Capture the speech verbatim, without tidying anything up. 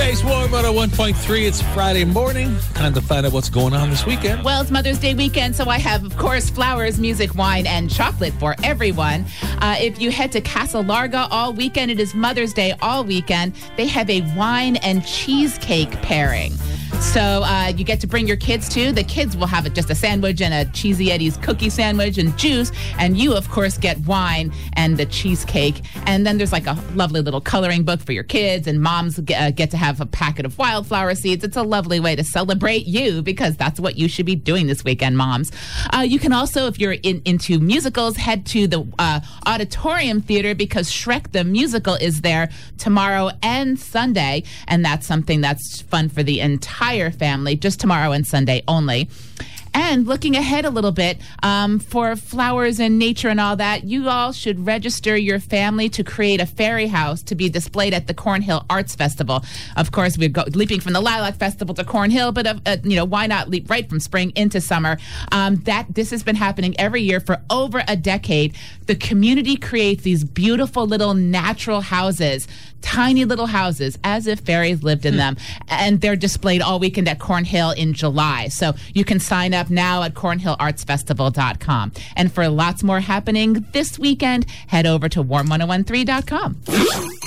Today's Warm one oh one point three. It's Friday morning. Time to find out what's going on this weekend. Well, it's Mother's Day weekend, so I have, of course, flowers, music, wine, and chocolate for everyone. Uh, if you head to Casa Larga all weekend, it is Mother's Day all weekend. They have a wine and cheesecake pairing. So uh, you get to bring your kids too. The kids will have just a sandwich and a Cheesy Eddie's cookie sandwich and juice. And you, of course, get wine and the cheesecake. And then there's like a lovely little coloring book for your kids. And moms get, uh, get to have a packet of wildflower seeds. It's a lovely way to celebrate you because that's what you should be doing this weekend, moms. Uh, you can also, if you're in, into musicals, head to the uh, Auditorium Theater because Shrek the Musical is there tomorrow and Sunday. And that's something that's fun for the entire family, just tomorrow and Sunday only. And looking ahead a little bit, um, for flowers and nature and all that, you all should register your family to create a fairy house to be displayed at the Cornhill Arts Festival. Of course, we're go- leaping from the Lilac Festival to Cornhill, but uh, uh, you know, why not leap right from spring into summer? Um, that this has been happening every year for over a decade. The community creates these beautiful little natural houses, tiny little houses, as if fairies lived in them, and they're displayed all weekend at Cornhill in July. So you can sign up now at cornhill arts festival dot com. And for lots more happening this weekend, head over to warm ten thirteen dot com.